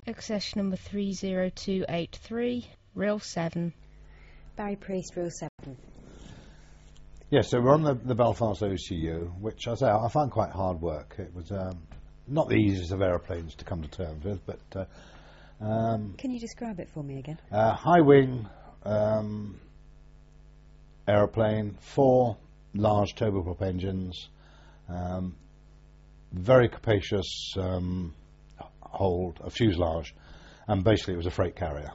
Accession number 30283, Reel 7. Barry Priest, Reel 7. Yes, so we're on the Belfast OCU, which I found quite hard work. It was not the easiest of aeroplanes to come to terms with, but... Can you describe it for me again? High wing aeroplane, 4 large turboprop engines, very capacious hold, a fuselage, and basically it was a freight carrier.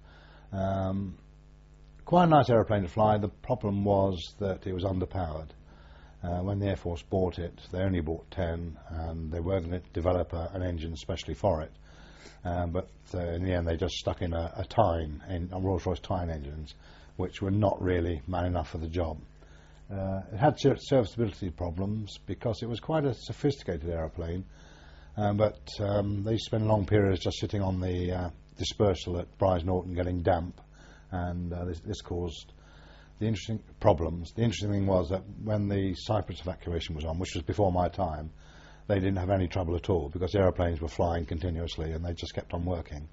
Quite a nice aeroplane to fly. The problem was that it was underpowered. When the Air Force bought it, they only bought 10, and they weren't going to develop an engine especially for it. But in the end, they just stuck in a Tyne, Rolls-Royce Tyne engines, which were not really man enough for the job. It had serviceability problems because it was quite a sophisticated aeroplane, but they spent long periods just sitting on the dispersal at Brize Norton getting damp, and this caused the interesting problems. The interesting thing was that when the Cyprus evacuation was on, which was before my time, they didn't have any trouble at all because the aeroplanes were flying continuously and they just kept on working.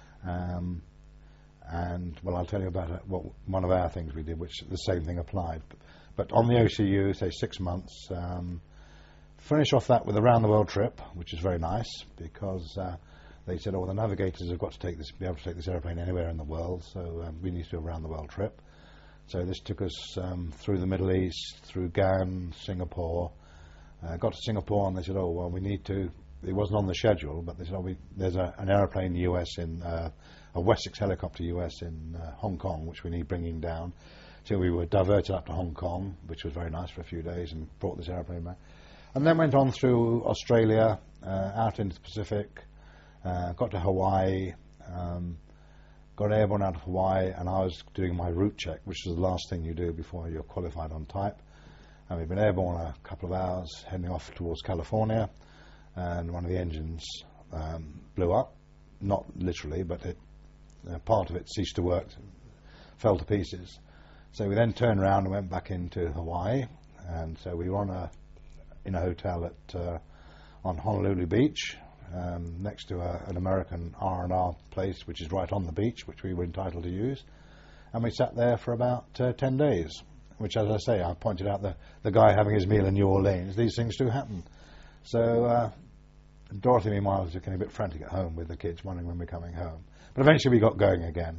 And well, I'll tell you about one of our things we did, which the same thing applied. But on the OCU, say 6 months, finish off that with a round-the-world trip, which is very nice because they said, oh, the navigators have got to be able to take this aeroplane anywhere in the world, so we need to do a round-the-world trip. So this took us through the Middle East, through Ghan, Singapore. Got to Singapore and they said, oh, well, we need to, it wasn't on the schedule, but they said, oh, there's an aeroplane in the US, a Wessex helicopter US in Hong Kong, which we need bringing down. So we were diverted up to Hong Kong, which was very nice for a few days, and brought this aeroplane back. And then went on through Australia, out into the Pacific, got to Hawaii, got airborne out of Hawaii, and I was doing my route check, which is the last thing you do before you're qualified on type. And we've been airborne a couple of hours, heading off towards California, and one of the engines blew up. Not literally, but part of it ceased to work, fell to pieces. So we then turned around and went back into Hawaii, and so we were in a hotel on Honolulu Beach, next to an American R&R place, which is right on the beach, which we were entitled to use. And we sat there for about 10 days. Which, as I say, I pointed out the guy having his meal in New Orleans. These things do happen. So Dorothy, meanwhile, was getting a bit frantic at home with the kids, wondering when we're coming home. But eventually we got going again.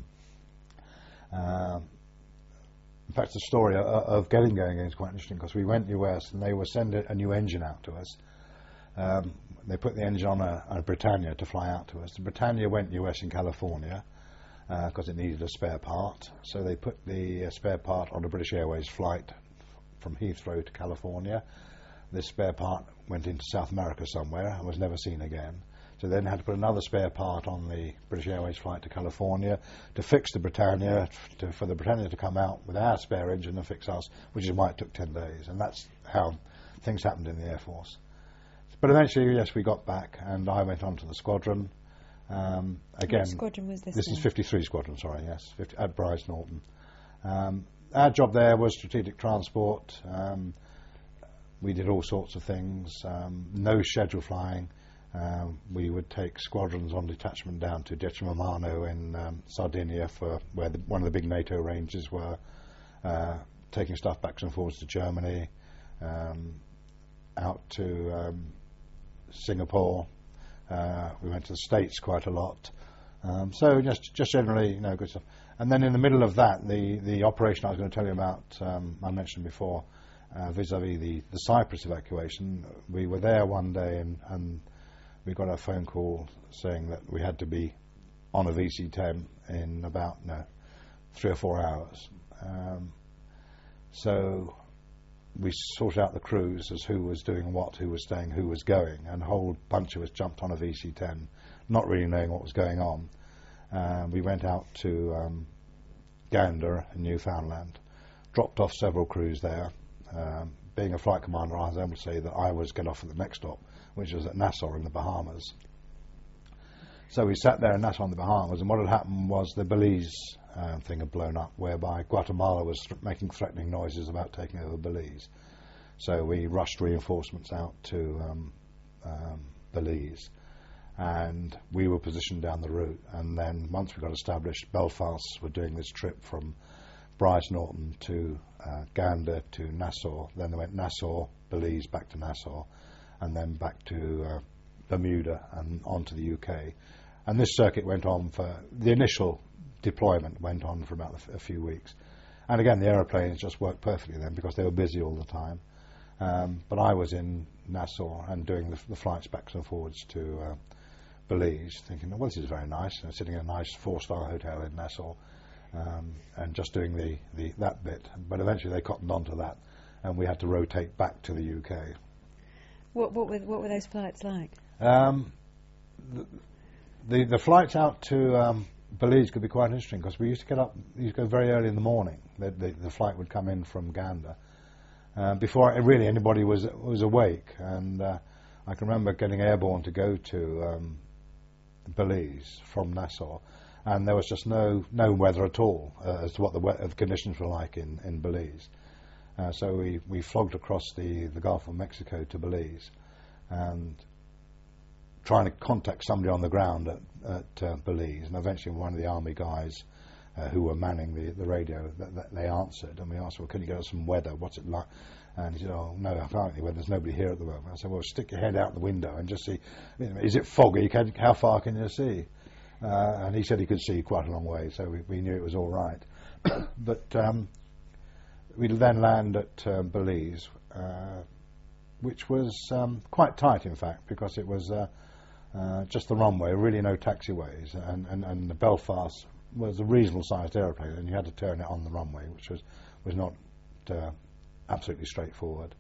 In fact, the story of getting going is quite interesting because we went US and they were sending a new engine out to us. They put the engine on a Britannia to fly out to us. The Britannia went US in California because it needed a spare part. So they put the spare part on a British Airways flight from Heathrow to California. This spare part went into South America somewhere and was never seen again. So then had to put another spare part on the British Airways flight to California to fix the Britannia, for the Britannia to come out with our spare engine and fix us, which is why it took 10 days. And that's how things happened in the Air Force. But eventually, yes, we got back and I went on to the squadron. Again, what squadron was this? This is 53 Squadron, sorry, yes, at Brize Norton. Our job there was strategic transport. We did all sorts of things, no schedule flying. We would take squadrons on detachment down to Decimomano in Sardinia, for where one of the big NATO ranges were, taking stuff back and forwards to Germany, out to Singapore. We went to the States quite a lot. So just generally, good stuff. And then in the middle of that, the operation I was going to tell you about, I mentioned before, vis-a-vis the Cyprus evacuation. We were there one day and we got a phone call saying that we had to be on a VC-10 in about 3 or 4 hours. So we sorted out the crews as who was doing what, who was staying, who was going, and a whole bunch of us jumped on a VC-10, not really knowing what was going on. We went out to Gander in Newfoundland, dropped off several crews there. Being a flight commander, I was able to say that I was get off at the next stop, which was at Nassau in the Bahamas. So we sat there in Nassau in the Bahamas, and what had happened was the Belize thing had blown up, whereby Guatemala was making threatening noises about taking over Belize. So we rushed reinforcements out to Belize. and we were positioned down the route. And then once we got established, Belfast were doing this trip from Brize Norton to Gander to Nassau. Then they went Nassau, Belize, back to Nassau, and then back to Bermuda and on to the UK. And this circuit went on for, the initial deployment went on for about a few weeks. And again, the aeroplanes just worked perfectly then because they were busy all the time. But I was in Nassau and doing the flights backwards and forwards to Belize, thinking, well, this is very nice. Sitting in a nice 4-star hotel in Nassau and just doing that bit. But eventually they cottoned onto that, and we had to rotate back to the UK. What were those flights like? The flights out to Belize could be quite interesting because we used to go very early in the morning. The flight would come in from Gander before really anybody was awake, and I can remember getting airborne to go to Belize from Nassau, and there was just no weather at all as to what the conditions were like in Belize. So we flogged across the Gulf of Mexico to Belize, and trying to contact somebody on the ground at Belize, and eventually one of the army guys who were manning the radio, they answered, and we asked, well, can you get us some weather? What's it like? And he said, oh, no, apparently there's nobody here at the moment. I said, well, stick your head out the window and just see, is it foggy? How far can you see? And he said he could see quite a long way, so we knew it was all right. But we'd then land at Belize, which was quite tight, in fact, because it was just the runway, really no taxiways, and the Belfast was a reasonable sized aeroplane, and you had to turn it on the runway, which was not absolutely straightforward.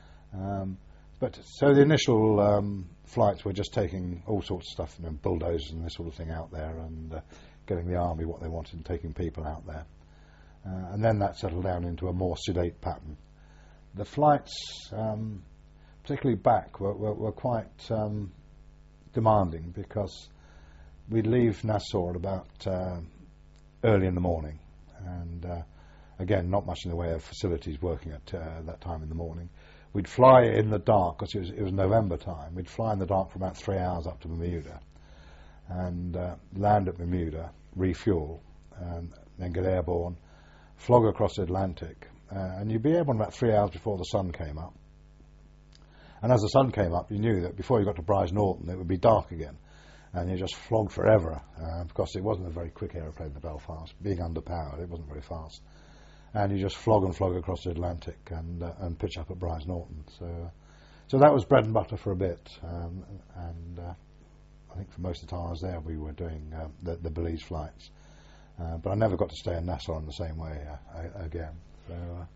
But so the initial flights were just taking all sorts of stuff, bulldozers and this sort of thing out there, and getting the army what they wanted and taking people out there. And then that settled down into a more sedate pattern. The flights, particularly back, were quite demanding because we'd leave Nassau at about early in the morning, and again, not much in the way of facilities working at that time in the morning. We'd fly in the dark because it was November time. We'd fly in the dark for about 3 hours up to Bermuda, and land at Bermuda, refuel, and then get airborne, flog across the Atlantic, and you'd be airborne about 3 hours before the sun came up. And as the sun came up, you knew that before you got to Brize Norton, it would be dark again, and you just flogged forever because it wasn't a very quick aeroplane, the Belfast. Being underpowered, it wasn't very fast. And you just flog across the Atlantic and pitch up at Brize Norton. So that was bread and butter for a bit, and I think for most of the time I was there, we were doing the Belize flights. But I never got to stay in Nassau in the same way again. So,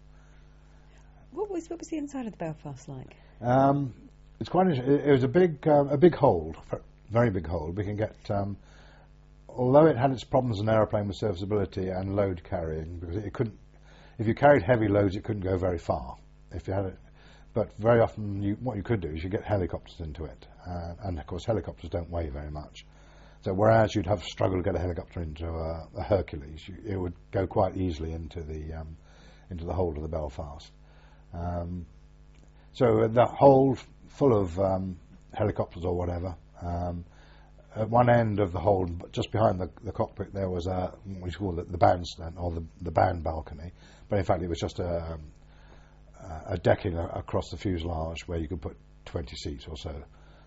what was the inside of the Belfast like? It's quite interesting. It was a big hold, very big hold. We can get, although it had its problems as an aeroplane with serviceability and load carrying, because it couldn't. If you carried heavy loads, it couldn't go very far. If you had it, but very often, what you could do is you get helicopters into it, and of course helicopters don't weigh very much. So whereas you'd have to struggle to get a helicopter into a Hercules, it would go quite easily into the hold of the Belfast. So the hold full of helicopters or whatever. At one end of the hold, just behind the cockpit, there was what we call the bandstand or the band balcony, but in fact it was just a decking across the fuselage where you could put 20 seats or so.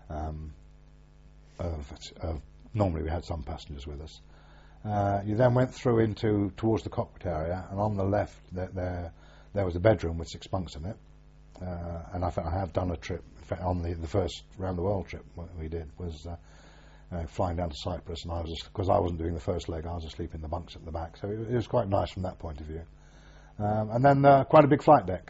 Normally we had some passengers with us. You then went through towards the cockpit area, and on the left there was a bedroom with 6 bunks in it. And I have done a trip. In fact, on the first round the world trip, what we did was flying down to Cyprus, and because I wasn't doing the first leg, I was asleep in the bunks at the back. So it was quite nice from that point of view. And then quite a big flight deck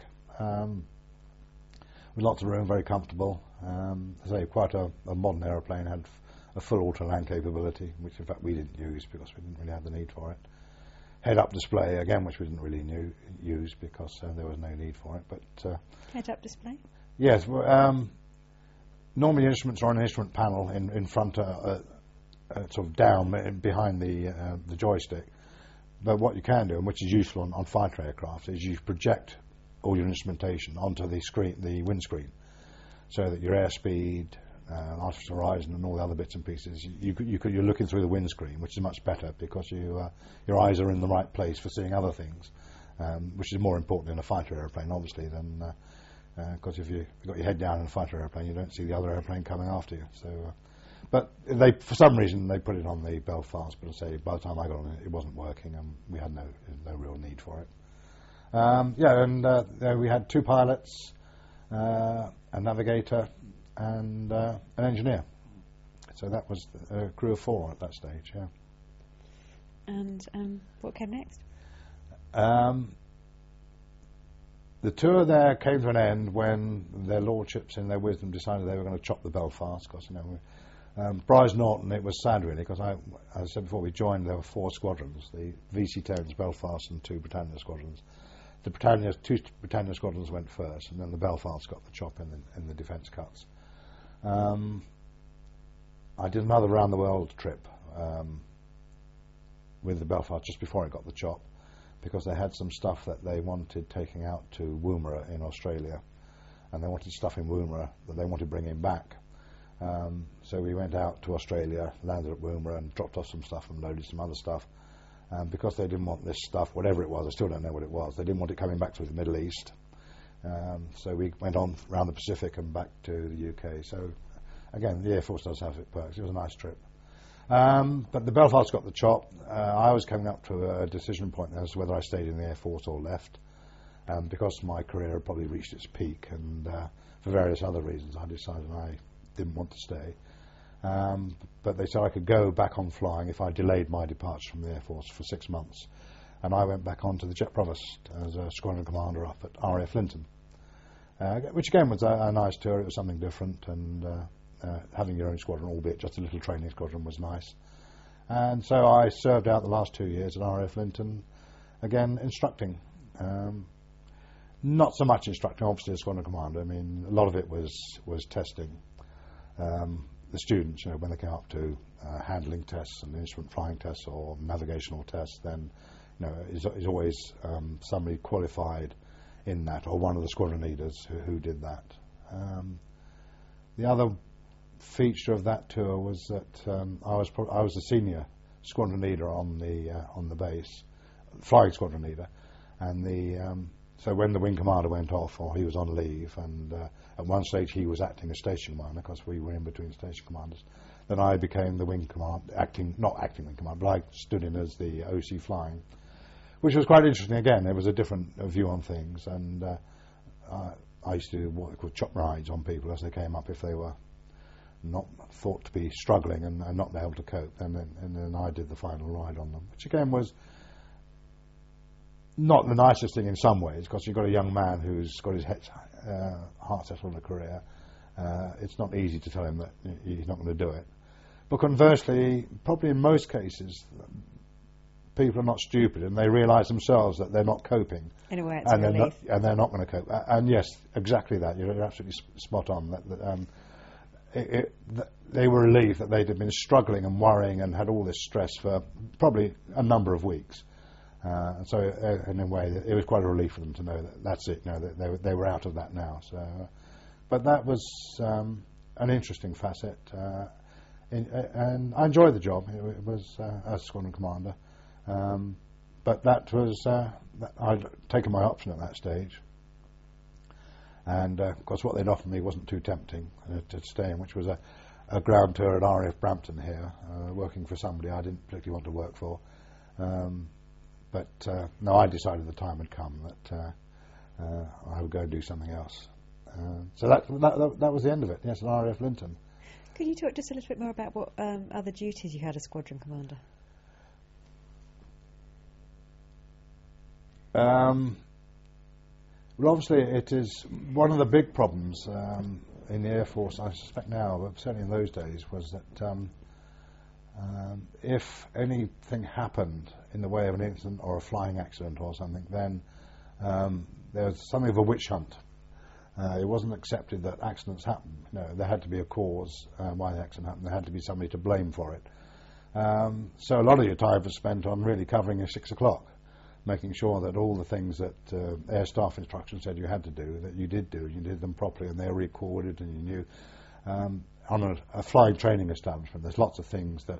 with lots of room, very comfortable. As I say, quite a modern aeroplane, had a full auto-land capability, which in fact we didn't use because we didn't really have the need for it. Head-up display, again, which we didn't really use because there was no need for it. But head-up display? Yes. Normally instruments are on an instrument panel in front, sort of down behind the joystick. But what you can do, and which is useful on fighter aircraft, is you project all your instrumentation onto the windscreen, so that your airspeed, artificial horizon and all the other bits and pieces, you're looking through the windscreen, which is much better because your eyes are in the right place for seeing other things, which is more important in a fighter aeroplane, obviously, than because if you've got your head down in a fighter aeroplane, you don't see the other aeroplane coming after you. So, but for some reason, they put it on the Belfast. But I say, by the time I got on it, it wasn't working, and we had no real need for it. We had 2 pilots, a navigator, and an engineer. So that was a crew of 4 at that stage. Yeah. And what came next? The tour there came to an end when their lordships, in their wisdom, decided they were going to chop the Belfast. Because Brize Norton, it was sad really, because as I said before, we joined. There were 4 squadrons: the VC-10s, Belfast, and 2 Britannia squadrons. The 2 Britannia squadrons went first, and then the Belfast got the chop in the defence cuts. I did another round the world trip with the Belfast just before I got the chop, because they had some stuff that they wanted taking out to Woomera in Australia, and they wanted stuff in Woomera that they wanted bringing back. So we went out to Australia, landed at Woomera, and dropped off some stuff and loaded some other stuff. Because they didn't want this stuff, whatever it was, I still don't know what it was, they didn't want it coming back through the Middle East. So we went on around the Pacific and back to the UK. So again, the Air Force does have its perks. It was a nice trip. But the Belfast got the chop. I was coming up to a decision point as to whether I stayed in the Air Force or left, because my career had probably reached its peak, and for various other reasons I decided I didn't want to stay. But they said I could go back on flying if I delayed my departure from the Air Force for 6 months. And I went back on to the Jet Provost as a squadron commander up at RAF Linton, which again was a nice tour. It was something different, and having your own squadron, albeit just a little training squadron, was nice. And so I served out the last 2 years at RAF Linton, again instructing. Not so much instructing, obviously, as squadron commander. I mean, a lot of it was testing. The students, when they came up to handling tests and instrument flying tests or navigational tests, then is always somebody qualified in that, or one of the squadron leaders who did that. The other feature of that tour was that I was the senior squadron leader on the base, flying squadron leader, and so when the wing commander went off, or he was on leave, and at one stage he was acting as station commander because we were in between station commanders, then I became the wing commander, not acting wing commander, but I stood in as the OC flying, which was quite interesting. Again, there was a different view on things, and I used to do what they call chop rides on people as they came up if they were not thought to be struggling and not able to cope, and then I did the final ride on them, which again was not the nicest thing in some ways, because you've got a young man who's got his heart set on a career. It's not easy to tell him that he's not going to do it. But conversely, probably in most cases, people are not stupid, and they realise themselves that they're not coping. In a way, it's a relief. They're not going to cope. And yes, exactly that. You're absolutely spot on. They were relieved that they'd have been struggling and worrying and had all this stress for probably a number of weeks. So in a way, it was quite a relief for them to know that that's it. That they were out of that now. So, but that was an interesting facet, and I enjoyed the job. It was as squadron commander, but that was I'd taken my option at that stage, and of course what they'd offered me wasn't too tempting to stay in, which was a ground tour at RAF Brampton here, working for somebody I didn't particularly want to work for. But no, I decided the time had come that I would go and do something else. So that was the end of it. Yes, at RAF Linton. Could you talk just a little bit more about what other duties you had as squadron commander? Well, obviously, it is one of the big problems in the Air Force, I suspect now, but certainly in those days, was that if anything happened in the way of an incident or a flying accident or something, then there was something of a witch hunt. It wasn't accepted that accidents happen. There had to be a cause why the accident happened. There had to be somebody to blame for it. So a lot of your time was spent on really covering your 6 o'clock, making sure that all the things that air staff instructions said you had to do, that you did them properly, and they were recorded, and you knew. On a flying training establishment, there's lots of things that,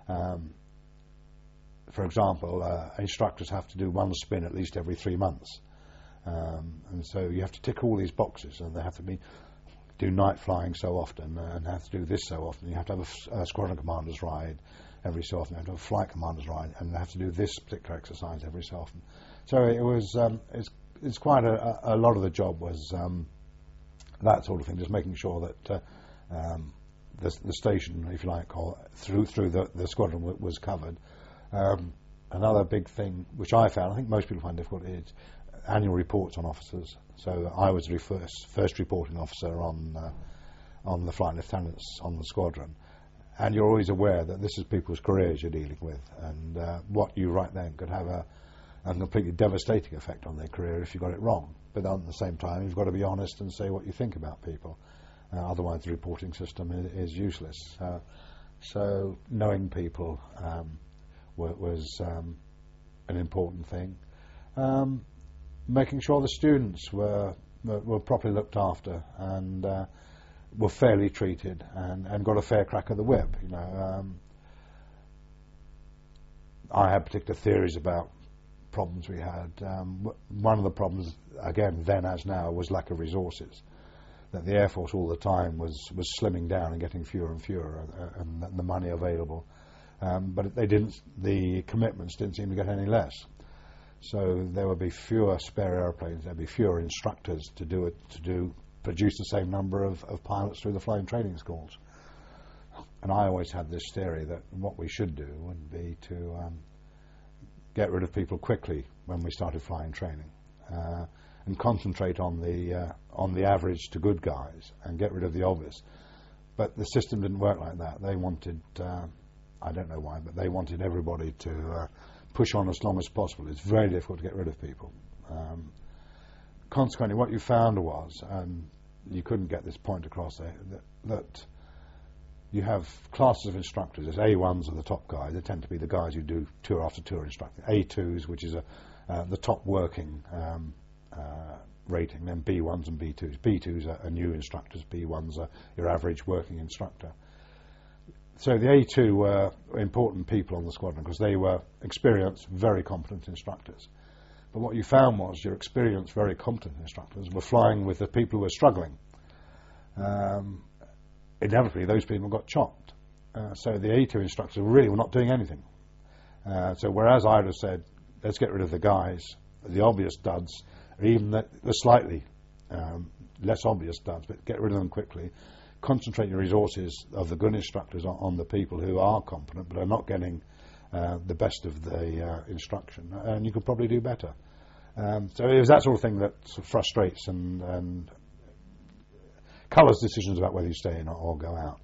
for example, instructors have to do one spin at least every 3 months. And so you have to tick all these boxes, and they have to do night flying so often, and have to do this so often. You have to have a squadron commander's ride every so often. You have to have a flight commander's ride, and they have to do this particular exercise every so often. So it was, it's quite a lot of the job was that sort of thing, just making sure that the station, if you like, or through the squadron was covered. Another big thing, which I found, I think most people find difficult, is annual reports on officers. So I was the first reporting officer on the flight lieutenants on the squadron, and you're always aware that this is people's careers you're dealing with, and what you write then could have a completely devastating effect on their career if you got it wrong. But at the same time, you've got to be honest and say what you think about people. Otherwise, the reporting system is useless. So knowing people was an important thing. Making sure the students were properly looked after and were fairly treated and got a fair crack of the whip. You know, I had particular theories about problems we had. One of the problems, again, then as now, was lack of resources. That the Air Force all the time was slimming down and getting fewer and fewer, and the money available. But the commitments didn't seem to get any less. So there would be fewer spare airplanes, there'd be fewer instructors to produce the same number of pilots through the flying training schools. And I always had this theory that what we should do would be to get rid of people quickly when we started flying training, and concentrate on the average to good guys and get rid of the obvious. But the system didn't work like that. They wanted, I don't know why, but they wanted everybody to push on as long as possible. It's very difficult to get rid of people. Consequently, what you found was, and you couldn't get this point across there, that you have classes of instructors. There's A1s are the top guys. They tend to be the guys who do tour after tour instructing. A2s, which is the top working rating, then B1s and B2s. B2s are new instructors, B1s are your average working instructor. So the A2 were important people on the squadron because they were experienced, very competent instructors. But what you found was your experienced, very competent instructors were flying with the people who were struggling. Inevitably, those people got chopped. So the A2 instructors really were not doing anything. So whereas I would have said, let's get rid of the guys, the obvious duds, or even the slightly less obvious duds, but get rid of them quickly. Concentrate your resources of the good instructors on the people who are competent but are not getting the best of the instruction, and you could probably do better. So it was that sort of thing that sort of frustrates and colours decisions about whether you stay in or go out.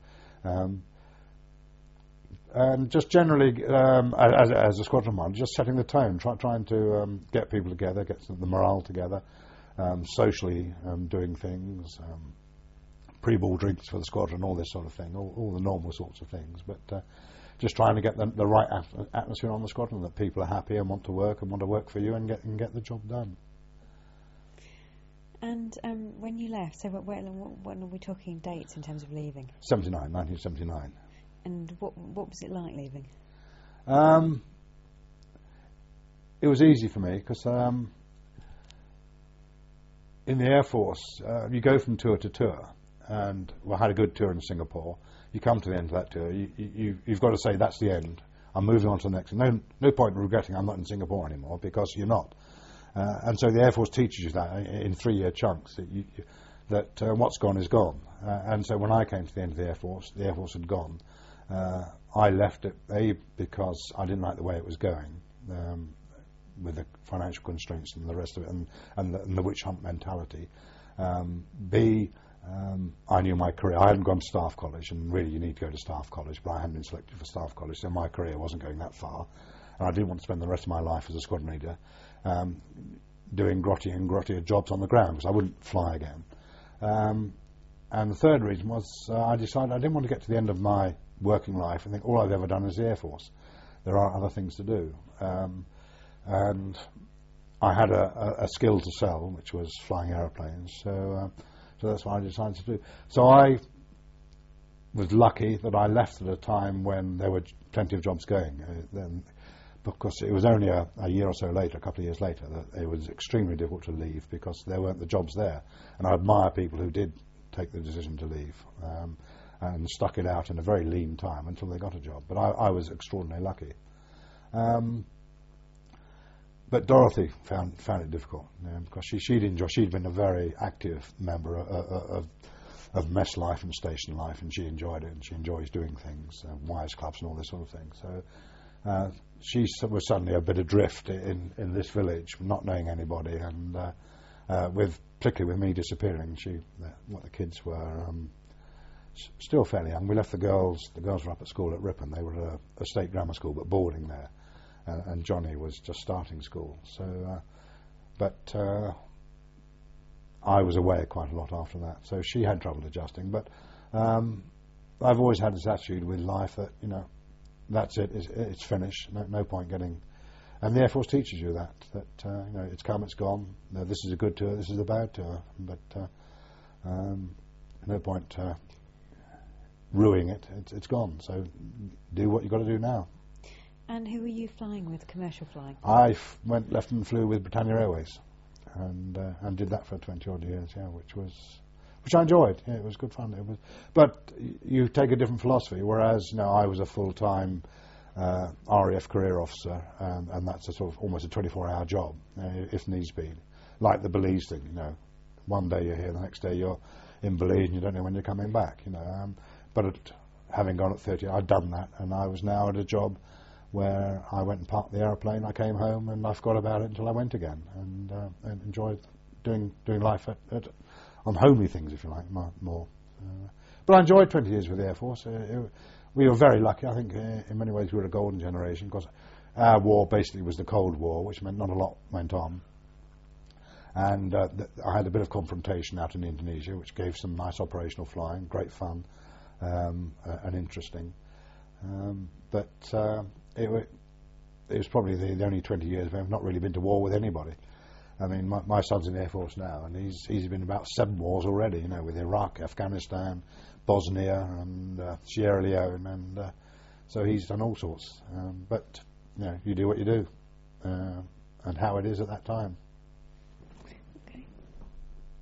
And just generally, as a squadron commander, just setting the tone, trying to get people together, get the morale together, socially doing things, pre-ball drinks for the squadron, all this sort of thing, all the normal sorts of things. But just trying to get the right atmosphere on the squadron, that people are happy and want to work for you and get the job done. And when you left, so when are we talking dates in terms of leaving? 1979. And what was it like leaving? It was easy for me because in the Air Force, you go from tour to tour. And I had a good tour in Singapore. You come to the end of that tour, you've got to say that's the end. I'm moving on to the next. No point in regretting I'm not in Singapore anymore, because you're not. And so the Air Force teaches you that in 3-year chunks, that what's gone is gone. And so when I came to the end of the Air Force had gone. I left it, A, because I didn't like the way it was going, with the financial constraints and the rest of it, and the witch hunt mentality. B, I knew my career. I hadn't gone to staff college, and really you need to go to staff college, but I hadn't been selected for staff college, so my career wasn't going that far. And I didn't want to spend the rest of my life as a squadron leader doing grottier and grottier jobs on the ground, because I wouldn't fly again. And the third reason was I decided I didn't want to get to the end of my working life and think all I've ever done is the Air Force. There are other things to do. And I had a skill to sell, which was flying aeroplanes, so that's what I decided to do. So I was lucky that I left at a time when there were plenty of jobs going. Then, because it was only a year or so later, a couple of years later, that it was extremely difficult to leave because there weren't the jobs there. And I admire people who did take the decision to leave and stuck it out in a very lean time until they got a job. But I was extraordinarily lucky. But Dorothy found it difficult because she'd been a very active member of mess life and station life, and she enjoyed it, and she enjoys doing things, wires clubs and all this sort of thing. So she was suddenly a bit adrift in this village, not knowing anybody, and particularly with me disappearing. What the kids were still fairly young. We left the girls. The girls were up at school at Ripon. They were at a state grammar school, but boarding there. And Johnny was just starting school. So, but I was away quite a lot after that. So she had trouble adjusting. But I've always had this attitude with life that, you know, that's it. It's finished. No point getting. And the Air Force teaches you that you know, it's come, it's gone. No, this is a good tour. This is a bad tour. But no point ruining it. It's gone. So do what you've got to do now. And who were you flying with, commercial flying? I left and flew with Britannia Airways, and did that for 20 odd years, yeah, which I enjoyed. Yeah, it was good fun. But you take a different philosophy. Whereas, you know, I was a full-time RAF career officer, and that's a sort of almost a 24-hour job, if needs be. Like the Belize thing, you know, one day you're here, the next day you're in Belize, and you don't know when you're coming back, you know. But having gone at 30, I'd done that, and I was now at a job where I went and parked the aeroplane, I came home, and I forgot about it until I went again, and enjoyed doing life on homely things, if you like, more. But I enjoyed 20 years with the Air Force. We were very lucky. I think in many ways we were a golden generation, because our war basically was the Cold War, which meant not a lot went on. And I had a bit of confrontation out in Indonesia, which gave some nice operational flying, great fun, and interesting. But it was probably the only 20 years where I've not really been to war with anybody. I mean, my son's in the Air Force now, and he's been about 7 wars already, you know, with Iraq, Afghanistan, Bosnia, and Sierra Leone, and so he's done all sorts. But, you know, you do what you do, and how it is at that time.